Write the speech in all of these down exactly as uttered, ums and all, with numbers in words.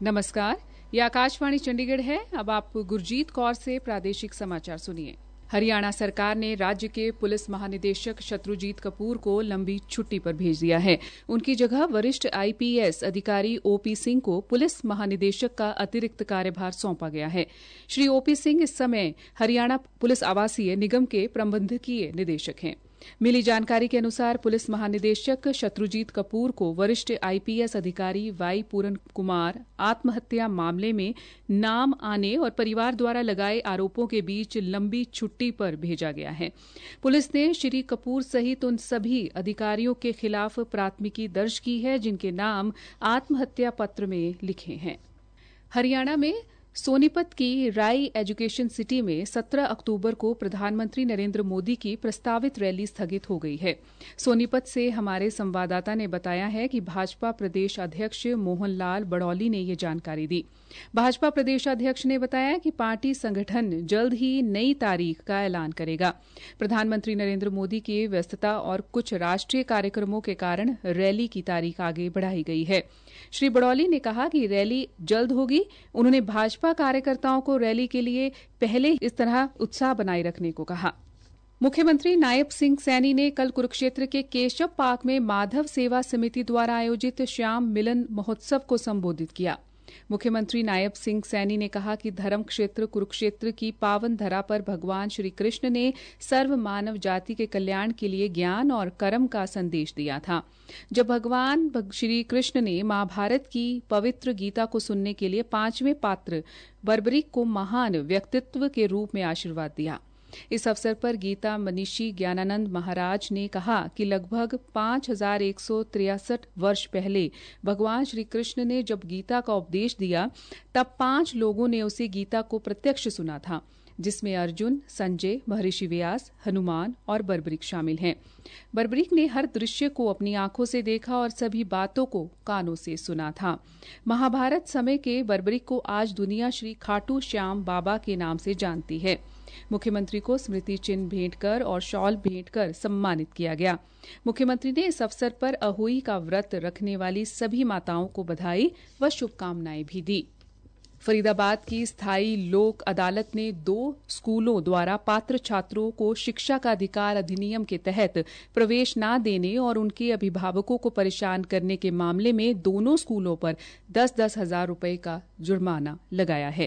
नमस्कार, ये आकाशवाणी चंडीगढ़ है। अब आप गुरजीत कौर से प्रादेशिक समाचार सुनिए। हरियाणा सरकार ने राज्य के पुलिस महानिदेशक शत्रुजीत कपूर को लंबी छुट्टी पर भेज दिया है। उनकी जगह वरिष्ठ आईपीएस अधिकारी ओपी सिंह को पुलिस महानिदेशक का अतिरिक्त कार्यभार सौंपा गया है। श्री ओपी सिंह इस समय हरियाणा पुलिस आवासीय निगम के प्रबंधकीय निदेशक हैं। मिली जानकारी के अनुसार पुलिस महानिदेशक शत्रुजीत कपूर को वरिष्ठ आईपीएस अधिकारी वाई पूरन कुमार आत्महत्या मामले में नाम आने और परिवार द्वारा लगाए आरोपों के बीच लंबी छुट्टी पर भेजा गया है। पुलिस ने श्री कपूर सहित उन सभी अधिकारियों के खिलाफ प्राथमिकी दर्ज की है जिनके नाम आत्महत्या पत्र में लिखे हैं। हरियाणा में सोनीपत की राई एजुकेशन सिटी में सत्रह अक्टूबर को प्रधानमंत्री नरेंद्र मोदी की प्रस्तावित रैली स्थगित हो गई है। सोनीपत से हमारे संवाददाता ने बताया है कि भाजपा प्रदेश अध्यक्ष मोहन लाल बड़ौली ने ये जानकारी दी। भाजपा प्रदेश अध्यक्ष ने बताया कि पार्टी संगठन जल्द ही नई तारीख का ऐलान करेगा। प्रधानमंत्री नरेंद्र मोदी की व्यस्तता और कुछ राष्ट्रीय कार्यक्रमों के कारण रैली की तारीख आगे बढ़ाई गई है। श्री बड़ौली ने कहा कि रैली जल्द होगी। उन्होंने भाजपा कार्यकर्ताओं को रैली के लिए पहले इस तरह उत्साह बनाए रखने को कहा। मुख्यमंत्री नायब सिंह सैनी ने कल कुरुक्षेत्र के केशव पार्क में माधव सेवा समिति द्वारा आयोजित श्याम मिलन महोत्सव को संबोधित किया। मुख्यमंत्री नायब सिंह सैनी ने कहा कि धर्म क्षेत्र कुरुक्षेत्र की पावन धरा पर भगवान श्री कृष्ण ने सर्व मानव जाति के कल्याण के लिए ज्ञान और कर्म का संदेश दिया था। जब भगवान श्री कृष्ण ने महाभारत की पवित्र गीता को सुनने के लिए पांचवें पात्र बर्बरीक को महान व्यक्तित्व के रूप में आशीर्वाद दिया। इस अवसर पर गीता मनीषी ज्ञानानंद महाराज ने कहा कि लगभग पांच हजार एक सौ तिरसठ वर्ष पहले भगवान श्री कृष्ण ने जब गीता का उपदेश दिया तब पांच लोगों ने उसे गीता को प्रत्यक्ष सुना था, जिसमें अर्जुन, संजय, महर्षि व्यास, हनुमान और बर्बरीक शामिल हैं। बर्बरीक ने हर दृश्य को अपनी आंखों से देखा और सभी बातों को कानों से सुना था। महाभारत समय के बर्बरीक को आज दुनिया श्री खाटू श्याम बाबा के नाम से जानती है। मुख्यमंत्री को स्मृति चिन्ह भेंट कर और शॉल भेंट कर सम्मानित किया गया। मुख्यमंत्री ने इस अवसर पर अहोई का व्रत रखने वाली सभी माताओं को बधाई व शुभकामनाएं भी दी। फरीदाबाद की स्थायी लोक अदालत ने दो स्कूलों द्वारा पात्र छात्रों को शिक्षा का अधिकार अधिनियम के तहत प्रवेश न देने और उनके अभिभावकों को परेशान करने के मामले में दोनों स्कूलों पर दस दस हजार रुपये का जुर्माना लगाया है।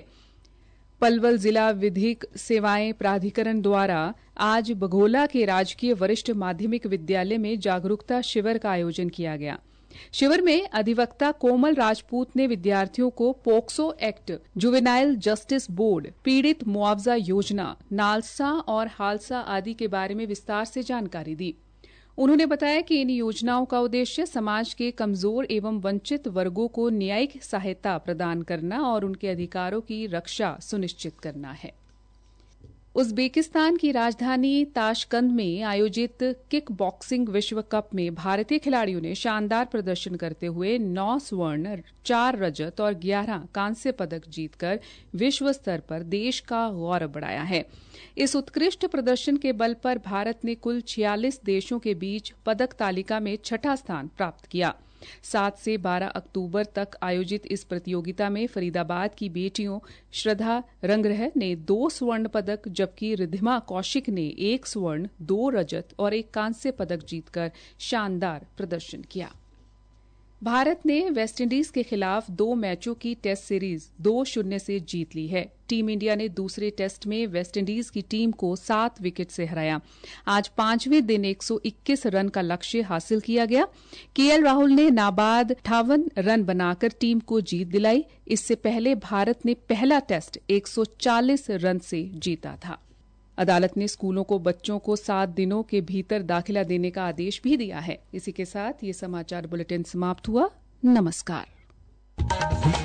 पलवल जिला विधिक सेवाएं प्राधिकरण द्वारा आज बघोला के राजकीय वरिष्ठ माध्यमिक विद्यालय में जागरूकता शिविर का आयोजन किया गया। शिविर में अधिवक्ता कोमल राजपूत ने विद्यार्थियों को POCSO act, juvenile justice board, पीड़ित मुआवजा योजना, नालसा और हालसा आदि के बारे में विस्तार से जानकारी दी। उन्होंने बताया कि इन योजनाओं का उद्देश्य समाज के कमजोर एवं वंचित वर्गों को न्यायिक सहायता प्रदान करना और उनके अधिकारों की रक्षा सुनिश्चित करना है। उज्बेकिस्तान की राजधानी ताशकंद में आयोजित किक बॉक्सिंग विश्व कप में भारतीय खिलाड़ियों ने शानदार प्रदर्शन करते हुए नौ स्वर्ण, चार रजत और ग्यारह कांस्य पदक जीतकर विश्व स्तर पर देश का गौरव बढ़ाया है। इस उत्कृष्ट प्रदर्शन के बल पर भारत ने कुल छियालीस देशों के बीच पदक तालिका में छठा स्थान प्राप्त किया। सात से बारह अक्टूबर तक आयोजित इस प्रतियोगिता में फरीदाबाद की बेटियों श्रद्धा रंगरह ने दो स्वर्ण पदक जबकि रिद्धिमा कौशिक ने एक स्वर्ण, दो रजत और एक कांस्य पदक जीतकर शानदार प्रदर्शन किया। भारत ने वेस्टइंडीज के खिलाफ दो मैचों की टेस्ट सीरीज दो शून्य से जीत ली है। टीम इंडिया ने दूसरे टेस्ट में वेस्टइंडीज की टीम को सात विकेट से हराया। आज पांचवें दिन एक सौ इक्कीस रन का लक्ष्य हासिल किया गया। केएल राहुल ने नाबाद अट्ठावन रन बनाकर टीम को जीत दिलाई। इससे पहले भारत ने पहला टेस्ट एक सौ चालीस रन से जीता था। अदालत ने स्कूलों को बच्चों को सात दिनों के भीतर दाखिला देने का आदेश भी दिया है। इसी के साथ ये समाचार बुलेटिन समाप्त हुआ। नमस्कार।